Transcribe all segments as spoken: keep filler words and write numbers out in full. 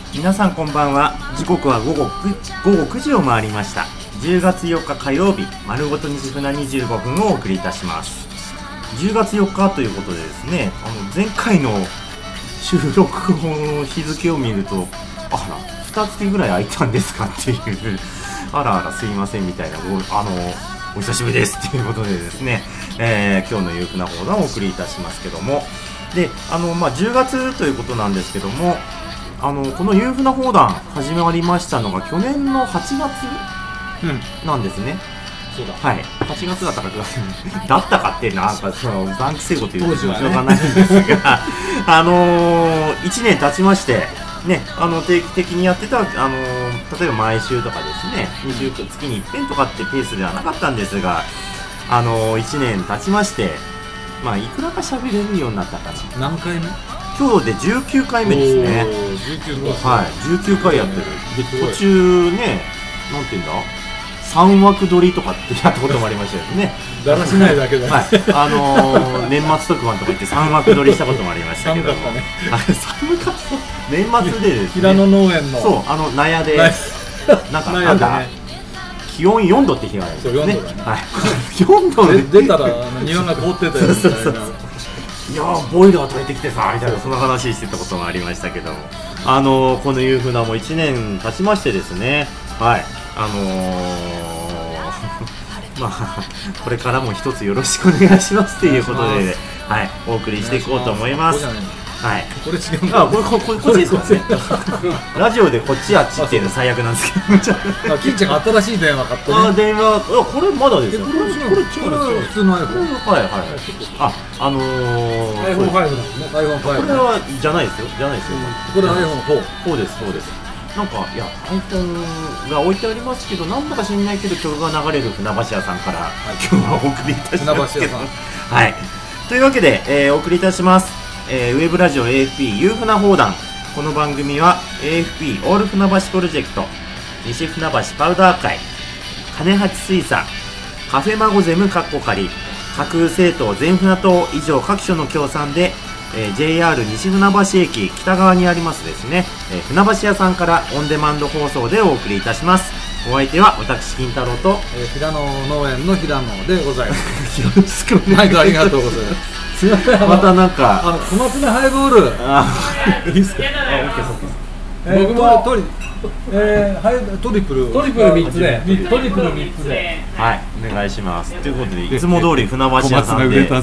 皆さんこんばんは。時刻は午後午後くじを回りました。じゅうがつよっか火曜日、丸ごと西船にじゅうごふんをお送りいたします。じゅうがつよっかということでですね、あの前回の収録の日付を見ると、あらにかげつぐらい空いたんですかっていうあらあらすいませんみたいな、あのお久しぶりですということでですね、えー、今日の夕船放談をお送りいたしますけども、であの、まあ、じゅうがつということなんですけども、あのこの夕船放談始まりましたのが去年のはちがつなんですね、 うん、そうだ、 はい、はちがつだったかくがつだったかってなんかその残機成語というとしょうがないんですがあのー、いちねん経ちましてね、あの定期的にやってた、あのー、例えば毎週とかですね、にじゅう月にいっぺんとかってペースではなかったんですが、あのー、いちねん経ちまして、まあ、いくらか喋れるようになったかな。 何回目？ 今日でじゅうきゅうかいめですね。 じゅうきゅうはい、じゅうきゅうかいやってる。で途中ね、なんていうんだ、さんわく撮りとかってやったこともありましたよね。 だらしないだけだ、ね、 はい、あのー、年末特番とか言ってさんわく撮りしたこともありましたけども、寒かったね。寒かった。年末でですね、 平野農園の、 そう、あの納屋でなんかなんだ、気温よんどって日があるんですよね。 そうよんどだね。 はい、よんどで出たらあの庭が凍ってたよみたいな。そうそうそう、 いやーボイルが取れてきてさみたいな、そんな話してたこともありましたけども、あのー、この夕船もいちねん経ちましてですね、はい、あのー、まあこれからも一つよろしくお願いしますということで、はい、お送りしていこうと思います。はい、 これ違うんだ。 あ、これこここっちですかね。ラジオでこっちあっちっていうの最悪なんですけど。 金ちゃんが新しい電話買ってね。 あ、電話、あ、これまだですよ。 これ違う。これ違う。普通の iPhone。 はいはい。あ、あのー、 アイフォンファイブ だもんね。アイフォンファイブ。 これはじゃないですよ。じゃないですよ。 これ アイフォンフォー。 そうですそうです。なんかいや iPhone が置いてありますけど、なんだか知んないけど曲が流れる船橋屋さんから今日はお送りいたしますけど。はい。というわけで、えー、お送りいたします。えー、ウェブラジオ エーエフピー 夕船放談。この番組は エーエフピー オール船橋プロジェクト、西船橋パウダー会、金八水産、カフェマゴゼムカッコ仮、架空政党全船党以上各所の協賛で、えー、ジェイアール 西船橋駅北側にありますですね、えー、船橋屋さんからオンデマンド放送でお送りいたします。お相手は私金太郎と、 えー、平野農園の平野でございます。 よろしくお願いします。 ありがとうございます。 すみません、またなんかあの小松菜ハイボール、 あ、いいですか。あ、オッケーオッケー。 えー、僕もトリ、えー、はい、トリプルトリプルみっつでトリプルみっつではい、お願いします。ということでいつも通り船橋屋さんで腹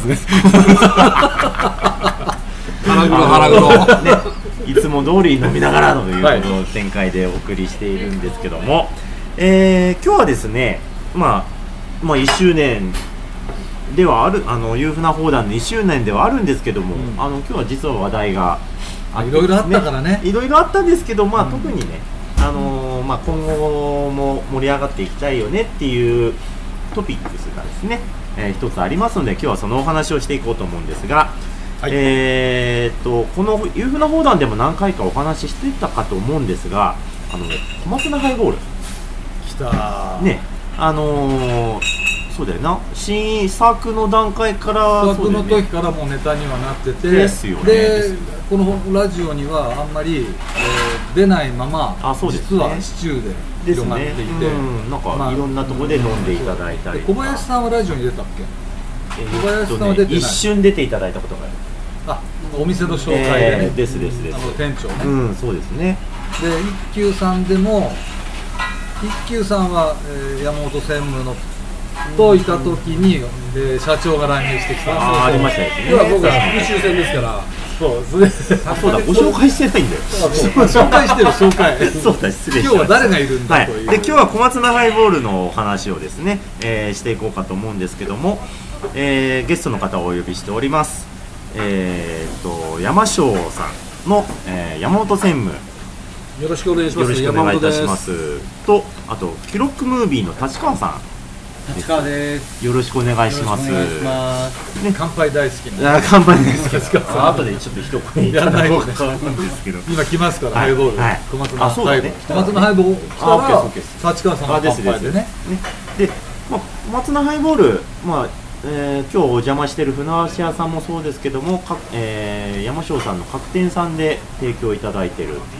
黒腹黒ね、いつも通り飲みながらということの展開でお送りしているんですけども、えー、今日はですね、まあまあいっしゅうねんではある、あの夕船放談のいっしゅうねんではあるんですけども、うん、あの今日は実は話題があって、ね、 いろいろあったからね、 いろいろあったんですけど、まあ、うん、特にね、あのーまあ、今後も盛り上がっていきたいよねっていうトピックスがですね、えー、一つありますので、今日はそのお話をしていこうと思うんですが、はい、えー、っとこの夕船放談でも何回かお話ししてたかと思うんですが、あの小松菜ハイボール来たね、あのーそうだよな、新作の段階から新作の時からもうネタにはなってて、 ですよね。 でこのラジオにはあんまり、えー、出ないまま、 あ、そうですね、 実はシチューで広がっていて、 ね、うん、なんか、まあ、いろんなところで飲んでいただいたり、 小林さんはラジオに出たっけ？ えー、 小林さんは出てない、 一瞬出ていただいたことがある。 あ、お店の紹介でね、 えー、ですですです、 あの店長ね、 うん、そうですね。 で一休さんでも一休さんは、えー、山本専務のといた時に、えー、社長が乱入してきた。 ああ、ありましたですね。 今僕は復習戦ですから。 そうそれあ、そうだ、ご紹介してないんだよ。 紹介してる、紹介そうだ、失礼しました。 今日は誰がいるんだ、はい、という。 で今日は小松菜ハイボールのお話をですね、えー、していこうかと思うんですけども、えー、ゲストの方をお呼びしております。えー、と山椒さんの、えー、山本専務、 よろしくお願いします。 よろしくお願いいたします。と、あとキロックムービーの立川さん、 立川です。 よろしくお願いします。ね、 乾杯大好きな。 あ、乾杯大好きです。あとでちょっと一声いただこうかと思うんですけど。 今来ますから、ハイボール。小松菜ハイボール。小松菜ハイボール。あ、立川さんの乾杯でね。 で、まあ小松菜ハイボール、まあえー、今日お邪魔している船橋屋さんもそうですけども、か、えー、山椒さんの各店さんで提供いただいている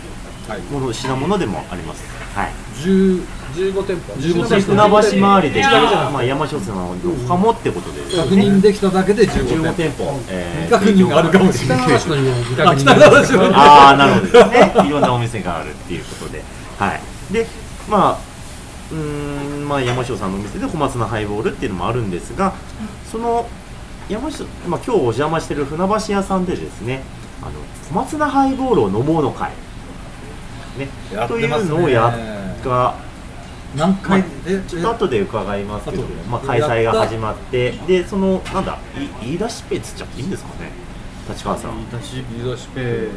もの品物でもあります。はい。 じゅうご店舗。 じゅうご店舗。船橋周りで、まあ山椒魚の他もってことで確認できただけでじゅうご店舗。 未確認があるかもしれない。 北川市の未確認。 ああ、なるほどですね。いろんなお店があるっていうことで、はい。で、まあうーん、まあ山椒さんのお店で小松菜ハイボールっていうのもあるんですが、その山椒、まあ今日お邪魔してる船橋屋さんでですね、あの小松菜ハイボールを飲もうの会ね、というのをやった何回、まあ、ちょっと後で伺いますけど、まあ、開催が始まって、でそのなんだ言い出しっぺっつっちゃっていいんですかね、立川さん。 言い出し言い出しっぺ、うん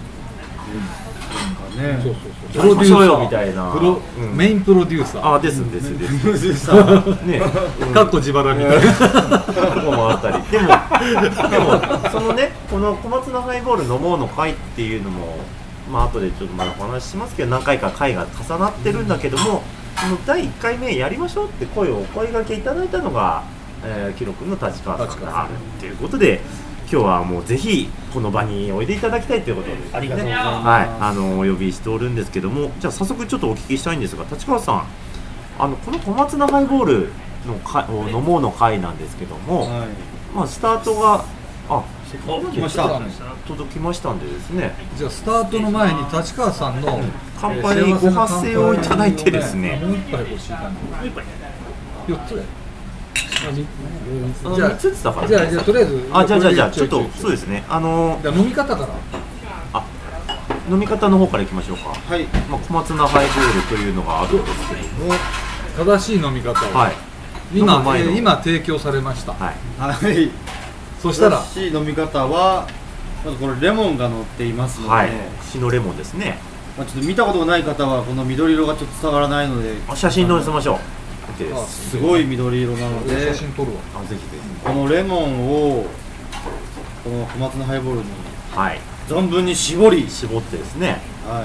ね、そうそうそう、プロデューサーみたいな、 プロ、うん、メインプロデューサー。 あ、ですですです。プロデューサーね、 かっこ自腹みたいなとこもあったり、でもでもそのね、この小松菜ハイボール飲もうの会っていうのも、まあ後でちょっとまだお話ししますけど、何回か会が重なってるんだけども、そのだいいっかいめやりましょうって声をお声掛けいただいたのが、えー、キロ君の立川さんがあるっていうことで、今日はもうぜひこの場においでいただきたいということで、ね、 ありがとうございます。 はい、あのお呼びしておるんですけども、じゃあ早速ちょっとお聞きしたいんですが、立川さん、あのこの小松菜ハイボールの会を飲もうの会なんですけども、はい、まあスタートがあ来ました。 届きましたんでですね。 じゃあスタートの前に立川さんの乾杯にご発声をいただいてですね。 もう一杯欲しい感じ。四つで。 じゃあみっつだから。 じゃあじゃあとりあえず。 あ、じゃあじゃあじゃあちょっとそうですね。あのじゃあ飲み方から。 あ、飲み方の方からいきましょうか。 はい。 まあ小松菜ハイボールというのがあるんですけども、 正しい飲み方を。はい。今今提供されました。 はい。 はい。 そしたら正しい飲み方はまずこれレモンが乗っていますので、 はい、塩レモンですね。 まあちょっと見たことがない方はこの緑色がちょっと伝わらないので、 写真載せましょう。OK です。 すごい緑色なので、 写真撮るわ。 あ、ぜひぜひ。 このレモンをこの小松菜ハイボールにはい存分に絞り絞ってですね。 はい。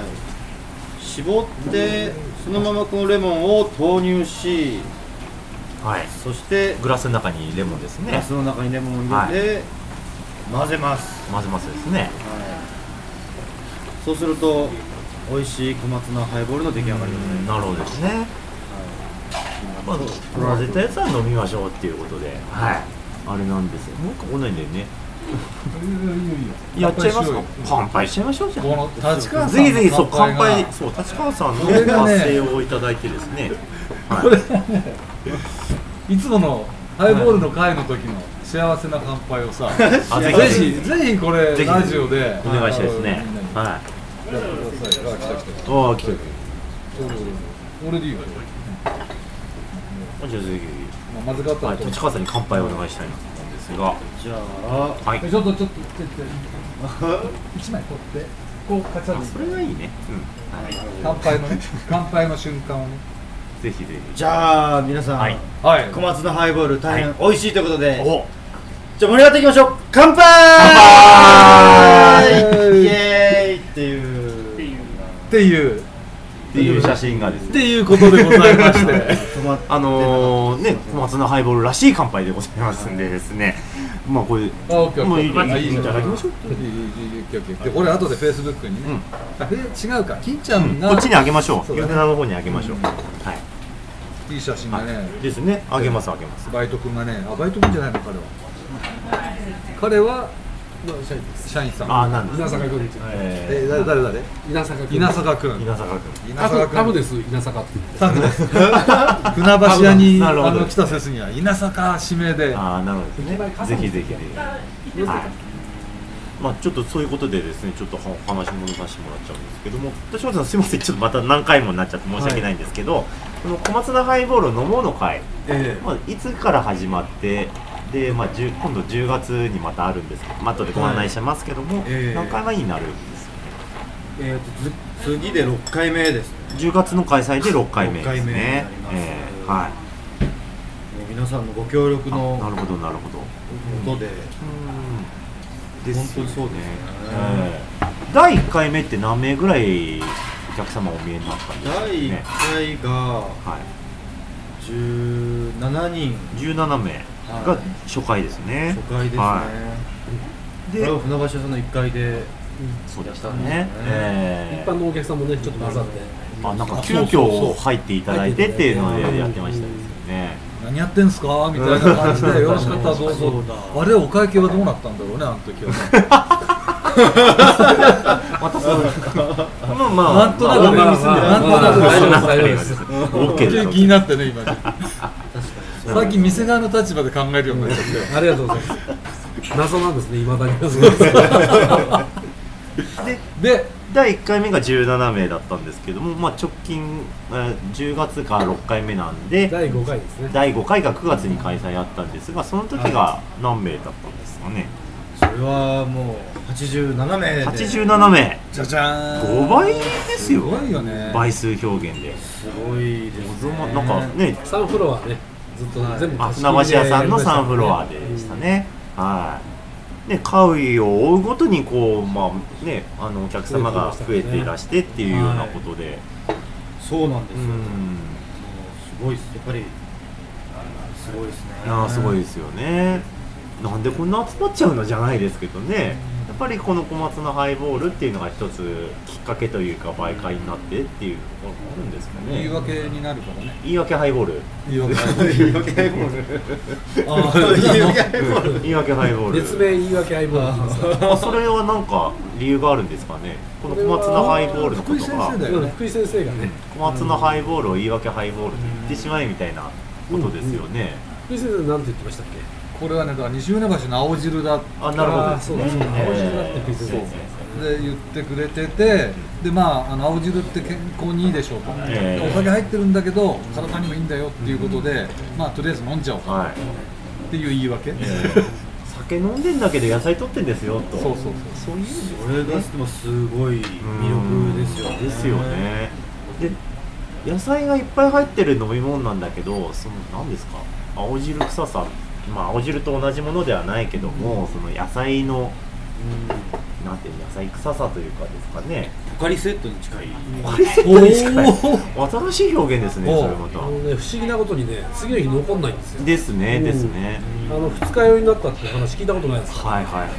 絞ってそのままこのレモンを投入し。 はい、 そしてグラスの中にレモンですね。 グラスの中にレモンを入れて、はい、混ぜます。 混ぜますですね。はい、 そうすると美味しい小松菜ハイボールの出来上がりですね。 なるほどですね。はい、まず混ぜたやつは飲みましょうっていうことで、はい、あれなんですよ。もう一個来ないんだよね。やっちゃいますか。乾杯しちゃいましょうじゃあ。 立川さんぜひぜひそう乾杯、そう立川さんの発声をいただいてですね。 いつものハイボールの会の時の幸せな乾杯をさ、 あぜひぜひこれラジオでお願いしたいですね。はい。 来た来た。 ああ来た。 俺でいいよ。 じゃあぜひまずかったら立川さんに乾杯をお願いしたいなと思うんですが、 じゃあはい。 ちょっとちょっと一枚取ってこうカチャッ。 それがいいね。 乾杯のね乾杯の瞬間をね。 ぜひぜひ。 じゃあ皆さん、はい、小松菜ハイボール大変美味しいということで、はい、じゃあ盛り上がっていきましょう。乾杯！乾杯！イエーイっていうっていうっていう写真がですね。 っていうことでございまして、 あのね小松菜ハイボールらしい乾杯でございますんでですね。まあこれもういただきましょう。 これ後でフェイスブックにね。違うか、金ちゃんがこっちにあげましょう。ユーザーの方にあげましょう。はい。 いい写真がね。 ですね。あげますあげます。 バイト君がね、あバイト君じゃないの彼は。彼は社員さん。 あなんです。 稲坂君。 え誰誰誰？ 稲坂君。 稲坂君。 稲坂君。 稲坂君。タブです稲坂って。 タブです。船橋屋にあの来た説には稲坂指名で。 ああなるほどですね。ぜひぜひぜひ。はい。まあちょっとそういうことでですね、ちょっとお話戻させてもらっちゃうんですけども、私はすみません、ちょっとまた何回もなっちゃって申し訳ないんですけど、はい、この小松菜ハイボール飲もうの会、えーまあ、いつから始まって、でまあ、今度じゅうがつにまたあるんですけど、まあ後でご案内しますけども、はいえー、何回目になるんですかね。 えーと次でろっかいめです、ね。 じゅうがつの開催でろっかいめですね。えー、はい。 皆さんのご協力のなるほどなるほど。 ことで。 本当にそうね。だいいっかいめって何名ぐらいお客様お見えになったんですかね。 だいいっかいが、はい、じゅうななにんじゅうななめいが初回ですね。 初回ですね。はい、で、これは船橋屋さんのいっかいで、 そうでしたね。えー、いっ般のお客さんもねちょっと混ざって、 あ、なんか急遽入っていただいてっていうのでやってましたですよね。 何やってんすかみたいな感じでよろしかったらどうぞ。あれお会計はどうなったんだろうね、あの時はね。またそうですか。まあまあなんとなくね、なんとなく大丈夫です大丈夫です。オッケー。気になってね今。最近店側の立場で考えるようになっちゃって。 ありがとうございます。謎なんですね、未だに謎なんです。で、だいいっかいめがじゅうななめいだったんですけども、まあ、直近、えー、じゅうがつからろっかいめなんでだいごかいですね。 だいごかいがくがつに開催あったんですが、その時が何名だったんですかね。 それはもうはちじゅうななめいではちじゅうななめい、 じゃじゃーん、ごばいですよ。 すごいよね、 倍数表現で。 すごいですね。 なんかね、 さんフロアね、ずっと全部あ、船橋屋さんのさんフロアでしたね。はい。で、会を追うごとにこう、まあね、あのお客様が増えていらしてっていうようなことで、 そうなんですよ。すごいです。やっぱりすごいですね。 ああ、すごいですよね。なんでこんな集まっちゃうのじゃないですけどね。やっぱりこの小松菜ハイボールっていうのが一つきっかけというか媒介になってっていうところもあるんですかね。 言い訳になるからね。 言い訳ハイボール。 言い訳ハイボール。言い訳ハイボール。ああ、言い訳ハイボール。 言い訳ハイボール。 別名言い訳ハイボール。 あ、それはなんか理由があるんですかね。この小松菜ハイボールのことが、 福井先生がね、 小松菜ハイボールを言い訳ハイボールって言ってしまえみたいなことですよね。 福井先生なんて言ってましたっけ。 これはね、だから西船橋の青汁だったあ、なるほど、 そうですね、青汁だって福井先生で言ってくれてて、でまあ、あの青汁って健康にいいでしょうと、えー、お酒入ってるんだけど体にもいいんだよっていうことで、うん、まあとりあえず飲んじゃおうか、はい、っていう言い訳、えー、 酒飲んでんだけど野菜取ってんですよと。 そうそうそう、 そういうそれがもすごい魅力ですよね。 ですよね。で、野菜がいっぱい入ってる飲み物なんだけど、その何ですか、青汁臭さ、まあ青汁と同じものではないけども、その野菜の、うん、なんていう野菜臭さというかですかね。 ポカリセットに近い。 ポカリセットに近い。新しい表現ですね。それまた。 あのね、不思議なことにね、次の日残んないんですよ。 ですね、ですね。 あの二日酔いになったって話聞いたことないですか。 はいはいはい。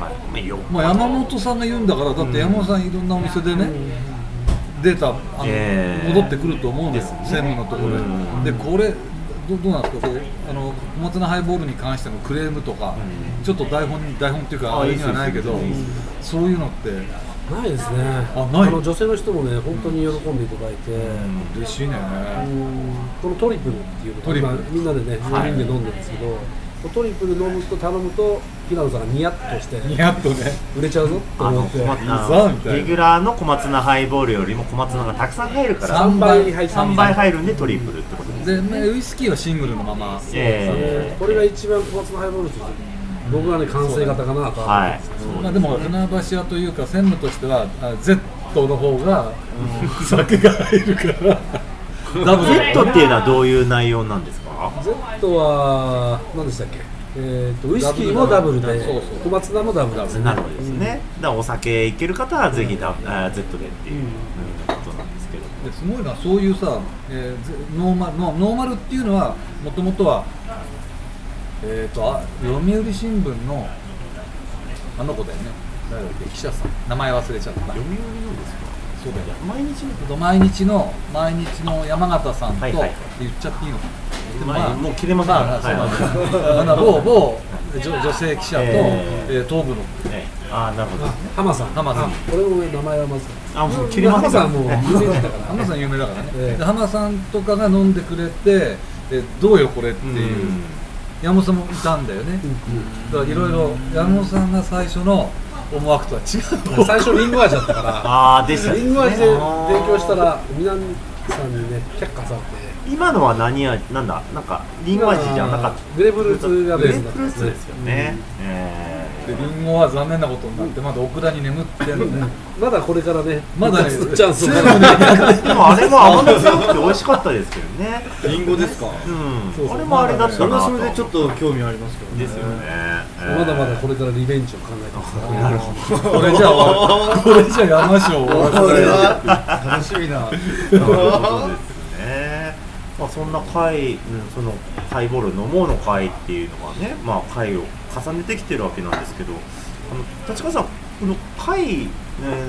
まあ山本さんが言うんだから、だって山本さんいろんなお店でね。データあの、えー、戻ってくると思うんです、ね、専務のところで。でこれど, どうなんですか、こうあの小松菜ハイボールに関してのクレームとか、うん、ちょっと台本台本っていうかあれにはないけど、そういうのってないですね。 あ、ない。 あの女性の人もね、本当に喜んでいただいて、 うん、嬉しいね。 このトリプルっていうのをみんなでね、よにんで飲んでるんですけど、トリプル飲むと頼むと平野さんがニヤッとしてニヤッとね売れちゃうぞと思って、 レギュラーの小松菜ハイボールよりも小松菜がたくさん入るからさんばい入るさんばい入るんでトリプルってことですで、ね、ウイスキーはシングルのまま、 えー、これが一番小松菜ハイボールとして僕はね完成型かなと思うんですけど、 まあでも船橋屋というか専務としては Z の方が、うん、酒が入るからダブル Z っていうのはどういう内容なんですか。 Z は何でしたっけ、えー、とウイスキーもダブルで小松菜もダブルですね。 なるほどですね、うん、だからお酒いける方はぜひダ、うん、Z でっていう、うん、ことなんですけど、 ですごいな、そういうさ、えー、ノーマルノーマルっていうのはもともとは、えー、とあ読売新聞のあの子だよね、誰だっけ、記者さん、名前忘れちゃった。読売のですか。そうだよ、毎日の毎日の毎日の山形さんと、はいはい、言っちゃっていいのかな、 まあ、もう切れますから、 まあ、某某女性記者と、えー、東部の、 えー、ああなるほど、 浜さん、 浜さん、 これも名前はまずあもう切れます浜さんも有名だから浜さん有名だからね、えー、で浜さんとかが飲んでくれて、えどうよこれっていう、うん、山本さんもいたんだよね、うん、だからいろいろ山本さんが最初の思惑とは違う。 最初リンゴ味だったからあですよね、 リンゴ味で提供したら南さんにね却下されて、 今のは何味なんだ、なんかリンゴ味じゃなかった、 グレープフルーツがベースだったグレープフルーツですよね、うん、えー、でリンゴは残念なことになってまだオクラに眠ってるんでまだこれからね、 まだねチャンスをでもあれも甘み強くて美味しかったですけどね。 リンゴですか。 うん、そうそう、あれもあれだったなと、 それはそれでちょっと興味ありますけどね。ですよね、 まだまだこれからリベンジを考えてますから。 なるほど。 これじゃあこれじゃあ山椒終わらせこれは楽しみなそうですね。まあそんな会、そのハイボール飲もうの会っていうのはね、まあ会を重ねてきてるわけなんですけど、あの立川さん、この会、えー、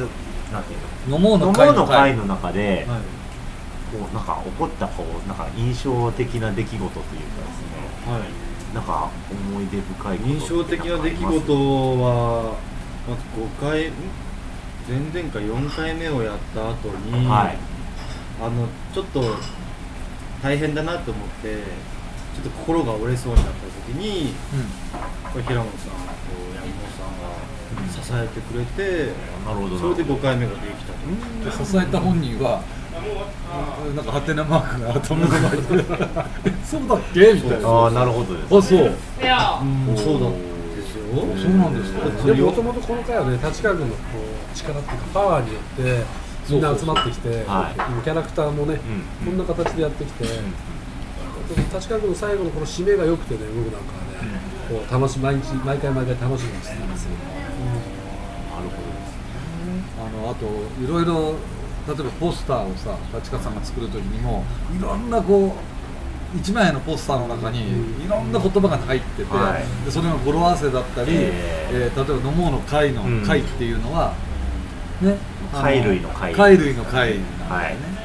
なんていうの飲もうの会の会の中で、 はい、 こうなんか起こったこうなんか印象的な出来事というかですね、はい、なんか思い出深いこと印象的な出来事はまずごかい前々回よんかいめをやった後に、はい、あのちょっと大変だなと思ってちょっと心が折れそうになった時に、うん、これ平本さんと山本さんが支えてくれて、うん、なるほど、それでごかいめができたと。 で支えた本人はなんかハテナマークが頭の前にそうだっけみたいな。 ああ、なるほどです、ね、 あ、そう、 いや、うん、そうだですよ。 そうなんですか。 でももともとこの回はね、立川君のこう力っていうかパワーによってみんな集まってきて、はい、キャラクターもね、うん、こんな形でやってきて、うん、立川君の最後のこの締めが良くてね、僕なんかはね、うん、こう楽し毎日毎回毎回楽しみにしてたんですよ。うん、 なるほどですね。 あのあといろいろ例えばポスターをさ、立川さんが作る時にもいろんなこういちまいのポスターの中にいろんな言葉が入ってて、はい、でそれが語呂合わせだったり、えーえー、例えば飲もうの会の会っていうのは、うん、ね、 貝類の会貝類の会なんだよね、はい、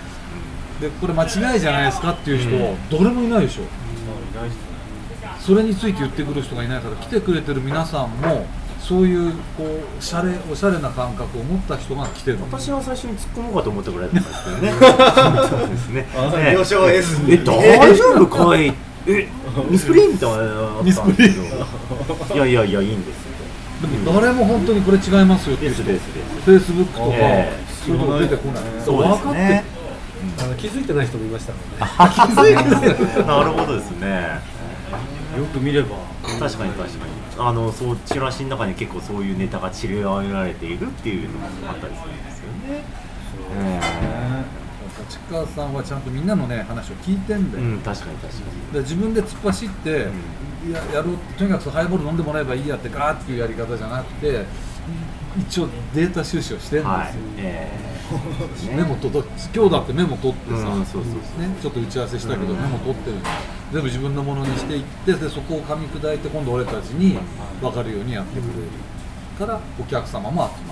でこれ間違いじゃないですかっていう人、うん、誰もいないでしょ、うん、それについて言ってくる人がいないから来てくれてる皆さんもそういうこうしゃれおしゃれな感覚を持った人が来てる。 私は最初に突っ込もうかと思ってくれたんですけどね。そうですね。 了承を得ずに。 え、大丈夫かい？え、ミスプリンみたいな。ミスプリン。いやいやいや、いいんですよ。 でも誰も本当にこれ違いますよっていう人。フェイスブックとかそういうとこ出てこない。 そうですね。 あの気づいてない人もいましたからね。 気づいてない。なるほどですね。 よく見れば。 確かに確かに。あのそうチラシの中に結構そういうネタが散りばめられているっていうのもあったりするんですよね。そうね。 立川さんはちゃんとみんなのね話を聞いてんだよ。 うん、確かに確かに。 で自分で突っ走って、うん、や, やろうとにかくハイボール飲んでもらえばいいやってガーっていうやり方じゃなくて、一応データ収集をしてるんですよ。はい、えー、メモと今日だってメモ取ってさ、うん、そうそうそうね、ちょっと打ち合わせしたけど、うん、メモ取ってるんで全部自分のものにしていってでそこを噛み砕いて今度俺たちに分かるようにやってくれるからお客様も集ま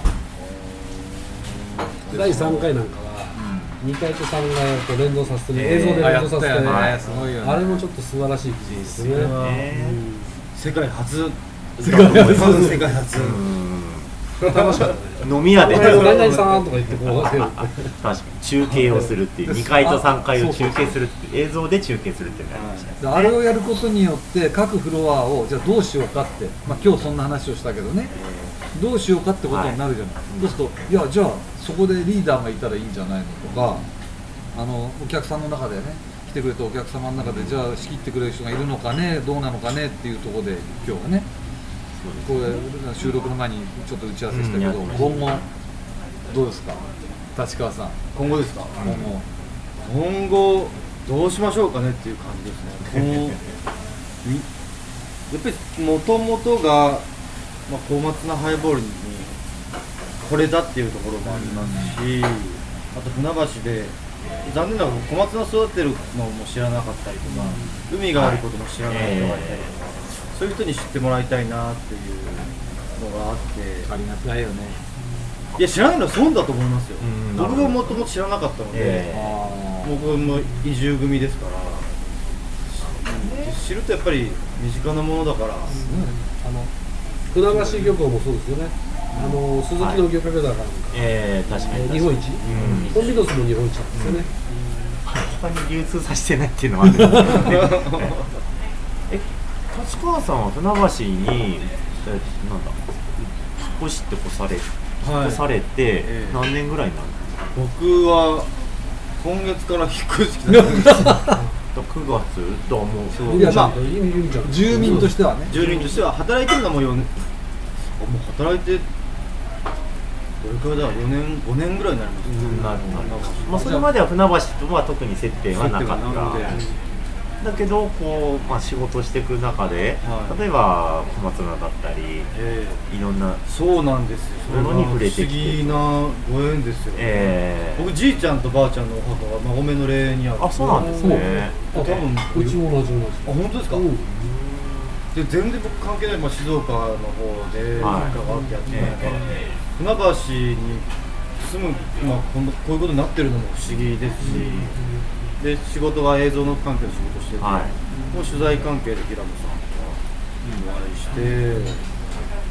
る。 だいさんかいなんかは、うん、にかいとさんかいと連動させて、映像で連動させて、えーね、すごいよね、あれもちょっと素晴らしい記事ですね。 えー、世界初世界初世界初楽しかったね。 飲み屋で何々さんとか言ってこう確かに中継をするっていうにかいとさんかいを中継するって映像で中継するっていうのがありましたね。 あれをやることによって各フロアをじゃあどうしようかって、まあ、今日そんな話をしたけどね、どうしようかってことになるじゃない、はい、そうするといやじゃあそこでリーダーがいたらいいんじゃないのとか、あのお客さんの中でね来てくれたお客様の中でじゃあ仕切ってくれる人がいるのかねどうなのかねっていうところで今日はねこれ収録の前にちょっと打ち合わせしたけど、うん、今後どうですか立川さん。 今後ですか。 今後今後どうしましょうかねっていう感じですね。やっぱりもともとが、まあ、小松菜ハイボールにこれだっていうところもありますし、あと船橋で残念ながら小松菜育てるのも知らなかったりとか、海があることも知らない人がいたりとか、そういう人に知ってもらいたいなっていうのがあって、 ありがたいよね。 いや知らないのは損だと思いますよ。僕ももともと知らなかったので、えー、僕も移住組ですから、知るとやっぱり身近なものだから、うん、 あの船橋漁港もそうですよね。あの鈴木の漁獲高なんか、 えー、確かに日本一、うん、コンビノスも日本一なんですよね。 他に流通させてないっていうのはあるんですよね。え立川さんは船橋に、えなんだ引っ越しってこされ、はい、引っ越されて、えー、何年ぐらいになるんですか。 僕は今月から引っ越してきたんですくがつとはもうそう、まあ、住民としてはね住民としては働いてるのもよねんもう働いてどれくらいだよねんごねんぐらいになります。 うんなるほど、まあ、それまでは船橋とは特に接点はなかっただけどこう、まあ、仕事していく中で、はい、例えば小松菜だったり、えー、いろんなそうなんですよ。 ものに触れてきて不思議なご縁ですよね、えー、僕じいちゃんとばあちゃんのお墓が馬込の霊にある。 あ、そうなんですね。 多分うちも同じ同じ。 あ、本当ですか。うん、で全然僕関係ない、まあ、静岡の方で実家があってやってたのが、船橋に住住む、まあ、こんなこういうことになってるのも不思議ですし、で仕事は映像の関係の仕事してて、はい、もう取材関係で平野さんとお会いして、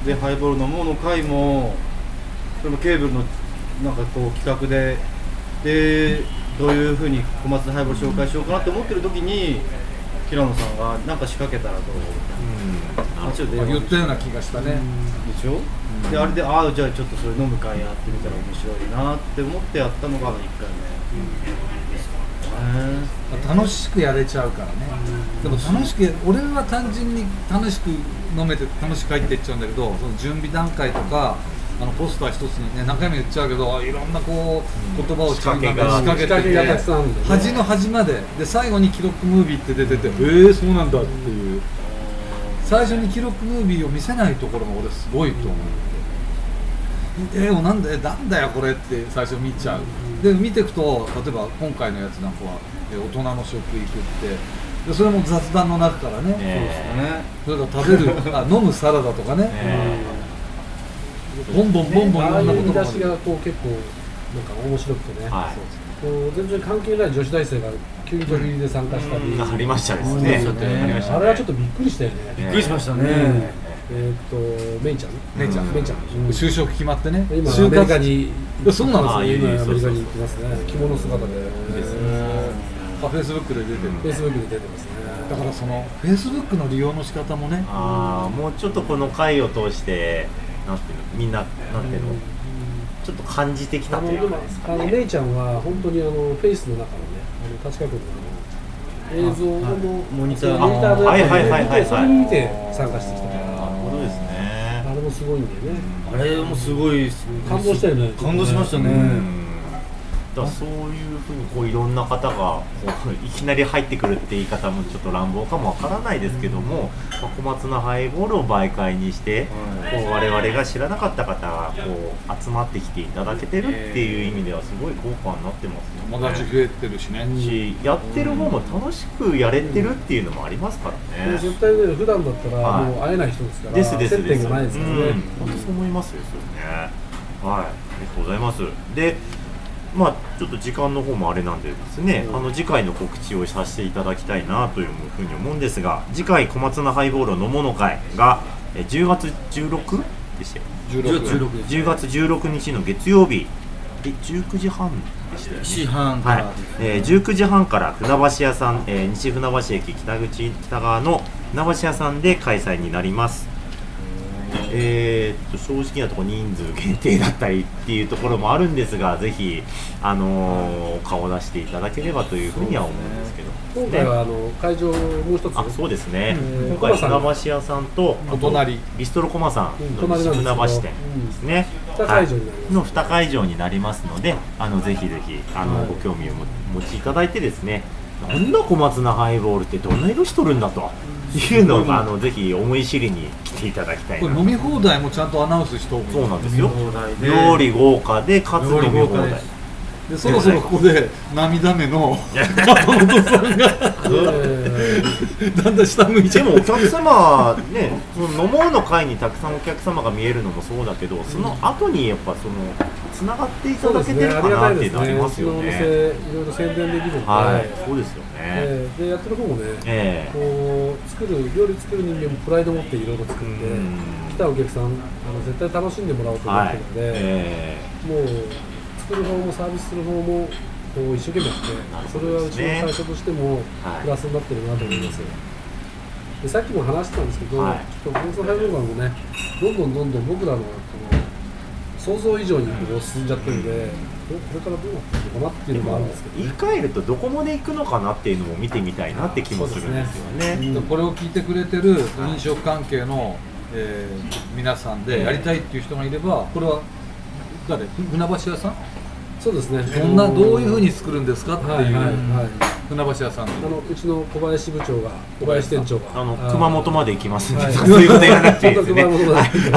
でハイボール飲もうの会もそれもケーブルのなんかこう企画ででどういうふうに小松菜ハイボール紹介しようかなって思ってる時に平野さんがなんか仕掛けたらどうみたいな話を言ったような気がしたね。 でしょ、うん、であれでああじゃあちょっとそれ飲む会やってみたら面白いなって思ってやったのがいっかいめですかね。 楽しくやれちゃうからね、うん、でも楽しく俺は単純に楽しく飲めて楽しく入っていっちゃうんだけど、その準備段階とかあのポスター一つにね何回も言っちゃうけどいろんなこう言葉を仕掛けが仕掛けてて端の端までで最後に記録ムービーって出てて、えーそうなんだっていう最初に記録ムービーを見せないところが俺すごいと思う。えー、なんでなんだよこれって最初見ちゃう。で見ていくと例えば今回のやつなんかは、えー、大人の食育ってでそれも雑談の中からね、えー、それから食べるあ飲むサラダとかね、えー、ボンボンボンボンいろんなことがああいう見出しがこう結構なんか面白くてね、はい、こう全然関係ない女子大生が急に飛び入りで参加したり、 うん、ありましたですね。 あれはちょっとびっくりしたよね。 びっくりしましたね。 えっとメイちゃん、 メイちゃん、メイちゃん、就職決まってね。 今アメリカに、 そうなんですよ。 今アメリカに行ってますね。着物姿で。ですね。 フェイスブックで出てる。 フェイスブックで出てますね。 だからそのフェイスブックの利用の仕方もね。 ああ、もうちょっとこの回を通してなんていうのみんななんていうの。ちょっと感じてきたというかですかね。 あのメイちゃんは本当にあのフェイスの中のね、あの立川君の映像のモニターのやつを見て、それ見て参加してきたから。 なるほどですね。 あれもすごいんだよね。 あれもすごい感動したよね。 感動しましたね。 だからそういうふうにこういろんな方がこういきなり入ってくるって言い方もちょっと乱暴かもわからないですけども、まあ、小松菜ハイボールを媒介にして、こう我々が知らなかった方がこう集まってきていただけてるっていう意味ではすごい効果になってますよね。 友達増えてるしね。 しやってる方も楽しくやれてるっていうのもありますからね。 絶対ね普段だったらもう会えない人ですから、 ですです接点がないですからね。 本当そう思いますよね。はい、ありがとうございます。で。まあ、ちょっと時間の方もあれなんでですね、あの次回の告知をさせていただきたいなというふうに思うんですが、次回小松菜ハイボールの飲もの会がじゅうがつじゅうろくでしたよ。じゅうがつじゅうろくにちの月曜日でじゅうくじはんでしたよね。 しちじはんから、はいえー、じゅうくじはんから船橋屋さん、えー、西船橋駅北口北側の船橋屋さんで開催になります。えー、っと正直なところ人数限定だったりっていうところもあるんですが、ぜひ、あのー、顔を出していただければというふうには思うんですけど、 今回はあの会場もう一つ、 あそうですね、今回船橋屋さんとお隣ビストロコマさんの西船橋店ですね、のに会場になりますので、あのぜひぜひあの、はい、ご興味をお持ちいただいてですね、こんな小松菜ハイボールってどんな色しとるんだというのをあのぜひ思い知りに来ていただきたいな。 これ飲み放題もちゃんとアナウンスしておく。 そうなんですよ。料理豪華でかつ飲み放題で、そろそろここで涙目の松本さんがだんだん下向いちゃう。 でもお客様ね、その飲もうの会にたくさんお客様が見えるのもそうだけど、その後にやっぱそのつながっていただけてるかなっていうのありますよね。 いろいろ宣伝できるので、 はい、そうですよね。 えー、でやってる方もね、 えー、 こう作る料理作る人間もプライド持っていろいろ作って、来たお客さんあの絶対楽しんでもらおうと思ってるので、はいえー、もう作る方もサービスする方もこう一生懸命やって、それはうちの会社としてもプラスになってるなと思います。はい、でさっきも話してたんですけど、はい、ちょっと放送配分版もね、どんどんどんどん僕らのこの想像以上にこう進んじゃってるので、これからどうなっていくのかなっていうのもあるんですけど、 言い換えるとどこまで行くのかなっていうのも見てみたいなって気もするんですよね。 うん、これを聞いてくれてる飲食関係の、えー、皆さんでやりたいっていう人がいれば、これは誰？船橋屋さん？ そうですね。 どんなどういうふうに作るんですかっていう、はいはいはい、船橋屋さん。あのうちの小林部長が小林店長があの熊本まで行きますんで、はい、そういうことやらなくていいですね。熊本まで行きます。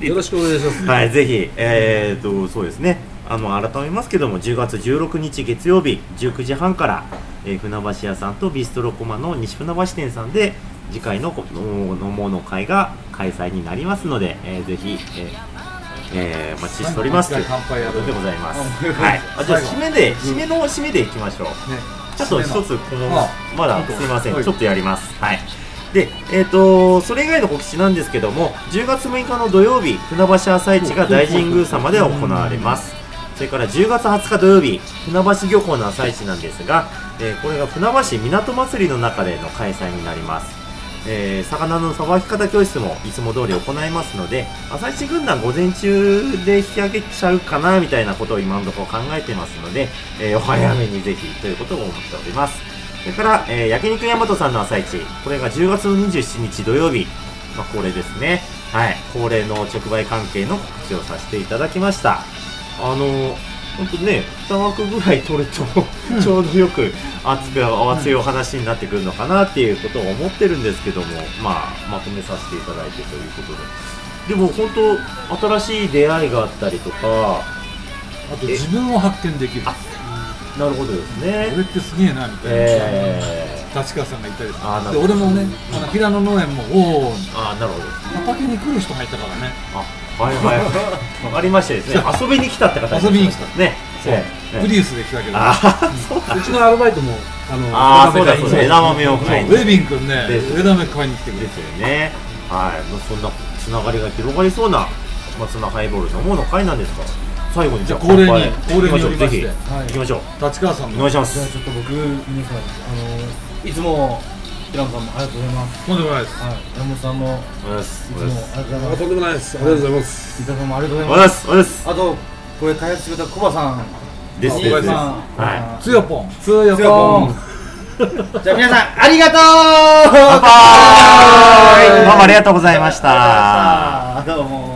よろしくお願いします。 はい、ぜひえー、っとそうですね。あの改めますけども、じゅうがつじゅうろくにち月曜日じゅうくじはんから、えー、船橋屋さんとビストロコマの西船橋店さんで次回の飲もうの会が開催になりますので、えー、ぜひ、えーえー、お待ちしておりますという乾杯やるでございます。はい。あ、じゃあ締めで締めの締めでいきましょう。ね、ちょっと一つこのまだすいません、ちょっとやります。はい。で、えーとそれ以外の告知なんですけども、じゅうがつむいかの土曜日、船橋朝市が大神宮様で行われます。それからじゅうがつはつか土曜日、船橋漁港の朝市なんですが、えー、これが船橋港祭りの中での開催になります。えー、魚のさばき方教室もいつも通り行いますので、朝市軍団午前中で引き上げちゃうかなみたいなことを今のところ考えてますので、えー、お早めにぜひということを思っております。それから、えー、焼肉大和さんの朝市、これがじゅうがつのにじゅうしちにち土曜日、まあ、恒例ですね。はい、恒例の直売関係の告知をさせていただきました。あの本当ね、に枠ぐらい取るとちょうどよく熱く熱いお話になってくるのかなっていうことを思ってるんですけども、まあ、まとめさせていただいてということで、でも本当新しい出会いがあったりとか、 あと自分を発見できる。 なるほどですね。 俺ってすげえなみたいな、えー、立川さんがいたりで、俺もね、あの平野農園もおお、 あ、なるほど、 畑に来る人がいたからね。 あ、はいはい、わかりましたですね。遊びに来たって方遊びに来たね。 そう、プリウスで来たけど、 うちのアルバイトもあのあ、そうだそうだ、枝豆を買いに、 ウェビン君ね、枝豆買いに来てくれですよね。はい、そんなつながりが広がりそうな松菜ハイボール飲もうの会なんですか。最後にじゃあ恒例に恒例によりまして行きましょう。 立川さんお願いします。 じゃあちょっと僕皆さん、あのいつも平野さんもありがとうございます。 とんでもないです。 はい、山本さんもいつもありがとうございます。 とんでもないです。ありがとうございます。 伊田さんもありがとうございます。 ありがとうございます。 あとこれ開発してくれたコバさんですね。 コバさん、 はい。 つよぽん、 つよぽん。じゃあ皆さんありがとう。 乾杯。どうもありがとうございました。 どうも。